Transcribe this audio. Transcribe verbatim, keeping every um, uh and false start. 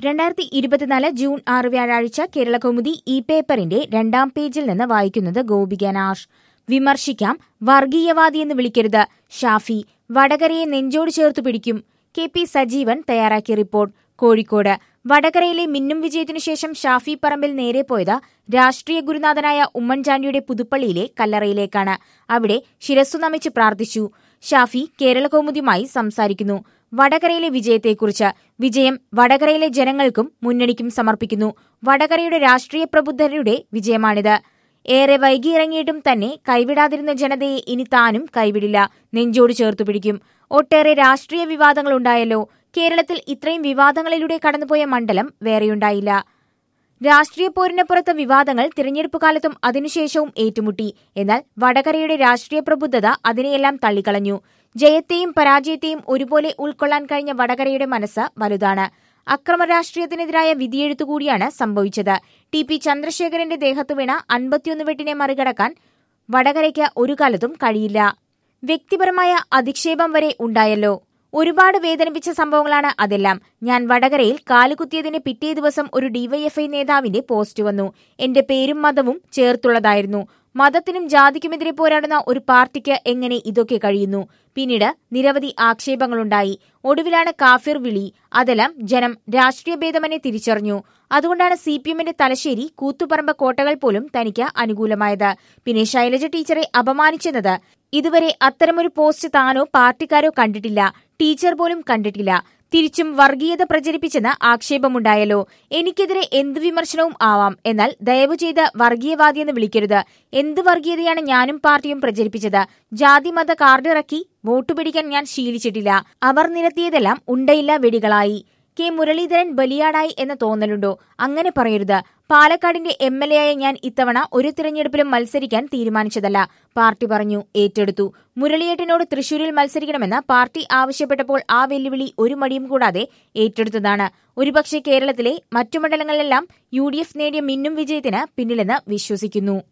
രണ്ടായിരത്തി ഇരുപത്തിനാല് ജൂൺ ആറ് വ്യാഴാഴ്ച കേരളകൗമുദി ഈ പേപ്പറിന്റെ രണ്ടാം പേജിൽ നിന്ന് വായിക്കുന്നത് ഗോപിക നാഷ്. വിമർശിക്കാം, വർഗീയവാദിയെന്ന് വിളിക്കരുത്, ഷാഫി വടകരയെ നെഞ്ചോട് ചേർത്തു പിടിക്കും. കെ പി സജീവൻ തയ്യാറാക്കിയ റിപ്പോർട്ട്. കോഴിക്കോട് വടകരയിലെ മിന്നും വിജയത്തിനു ശേഷം ഷാഫി പറമ്പിൽ നേരെ പോയത് രാഷ്ട്രീയ ഗുരുനാഥനായ ഉമ്മൻചാണ്ടിയുടെ പുതുപ്പള്ളിയിലെ കല്ലറയിലേക്കാണ്. അവിടെ ശിരസ്സു നമിച്ച് പ്രാർത്ഥിച്ചു. ഷാഫി കേരളകൗമുദിയുമായി സംസാരിക്കുന്നു. വടകരയിലെ വിജയത്തെക്കുറിച്ച്. വിജയം വടകരയിലെ ജനങ്ങൾക്കും മുന്നണിക്കും സമർപ്പിക്കുന്നു. വടകരയുടെ രാഷ്ട്രീയ പ്രബുദ്ധരുടെ വിജയമാണിത്. ഏറെ വൈകിയിറങ്ങിയിട്ടും തന്നെ കൈവിടാതിരുന്ന ജനതയെ ഇനി താനും കൈവിടില്ല, നെഞ്ചോട് ചേർത്തുപിടിക്കും. ഒട്ടേറെ രാഷ്ട്രീയ വിവാദങ്ങളുണ്ടായല്ലോ. കേരളത്തിൽ ഇത്രയും വിവാദങ്ങളിലൂടെ കടന്നുപോയ മണ്ഡലം വേറെയുണ്ടായില്ല. രാഷ്ട്രീയ പോരിനപ്പുറത്ത് വിവാദങ്ങൾ തിരഞ്ഞെടുപ്പ് കാലത്തും അതിനുശേഷവും ഏറ്റുമുട്ടി. എന്നാൽ വടകരയുടെ രാഷ്ട്രീയ പ്രബുദ്ധത അതിനെയെല്ലാം തള്ളിക്കളഞ്ഞു. ജയത്തെയും പരാജയത്തെയും ഒരുപോലെ ഉൾക്കൊള്ളാൻ കഴിഞ്ഞ വടകരയുടെ മനസ്സ് വലുതാണ്. അക്രമ രാഷ്ട്രീയത്തിനെതിരായ വിധിയെഴുത്തുകൂടിയാണ് സംഭവിച്ചത്. ടി പി ചന്ദ്രശേഖരന്റെ ദേഹത്തു വീണ അൻപത്തിയൊന്ന് വെട്ടിനെ മറികടക്കാൻ വടകരയ്ക്ക് ഒരു കാലത്തും കഴിയില്ല. വ്യക്തിപരമായ അധിക്ഷേപം വരെ ഉണ്ടായല്ലോ. ഒരുപാട് വേദനിപ്പിച്ച സംഭവങ്ങളാണ് അതെല്ലാം. ഞാൻ വടകരയിൽ കാലുകുത്തിയതിന് പിറ്റേ ദിവസം ഒരു ഡിവൈഎഫ്ഐ നേതാവിന്റെ പോസ്റ്റ് വന്നു. എന്റെ പേരും മതവും ചേർത്തുള്ളതായിരുന്നു. മതത്തിനും ജാതിക്കുമെതിരെ പോരാടുന്ന ഒരു പാർട്ടിക്ക് എങ്ങനെ ഇതൊക്കെ കഴിയുന്നു? പിന്നീട് നിരവധി ആക്ഷേപങ്ങളുണ്ടായി. ഒടുവിലാണ് കാഫിർ വിളി. അതെല്ലാം ജനം രാഷ്ട്രീയ ഭേദമനെ തിരിച്ചറിഞ്ഞു. അതുകൊണ്ടാണ് സി പി എമ്മിന്റെ തലശ്ശേരി കൂത്തുപറമ്പ് കോട്ടകൾ പോലും തനിക്ക് അനുകൂലമായത്. പിന്നെ ശൈലജ ടീച്ചറെ അപമാനിച്ചെന്നത്. ഇതുവരെ അത്തരമൊരു പോസ്റ്റ് താനോ പാർട്ടിക്കാരോ കണ്ടിട്ടില്ല, ടീച്ചർ പോലും കണ്ടിട്ടില്ല. തിരിച്ചും വർഗീയത പ്രചരിപ്പിച്ചെന്ന് ആക്ഷേപമുണ്ടായല്ലോ. എനിക്കെതിരെ എന്ത് വിമർശനവും ആവാം, എന്നാൽ ദയവു ചെയ്ത് വർഗീയവാദിയെന്ന് വിളിക്കരുത്. എന്ത് വർഗീയതയാണ് ഞാനും പാർട്ടിയും പ്രചരിപ്പിച്ചത്? ജാതി മത കാർഡിറക്കി വോട്ടു പിടിക്കാൻ ഞാൻ ശീലിച്ചിട്ടില്ല. അവർ നിരത്തിയതെല്ലാം ഉണ്ടയില്ല വെടികളായി. കെ മുരളീധരൻ ബലിയാടായി എന്ന തോന്നലുണ്ടോ? അങ്ങനെ പറയരുത്. പാലക്കാടിന്റെ എം എൽ എ ആയ ഞാൻ ഇത്തവണ ഒരു തിരഞ്ഞെടുപ്പിലും മത്സരിക്കാൻ തീരുമാനിച്ചതല്ല. പാർട്ടി പറഞ്ഞു, ഏറ്റെടുത്തു. മുരളിയേട്ടനോട് തൃശൂരിൽ മത്സരിക്കണമെന്ന് പാർട്ടി ആവശ്യപ്പെട്ടപ്പോൾ ആ വെല്ലുവിളി ഒരു മടിയും കൂടാതെ ഏറ്റെടുത്തതാണ്. ഒരുപക്ഷെ കേരളത്തിലെ മറ്റു മണ്ഡലങ്ങളിലെല്ലാം യു ഡി എഫ് നേടിയ മിന്നും വിജയത്തിന് പിന്നിലെന്ന് വിശ്വസിക്കുന്നു.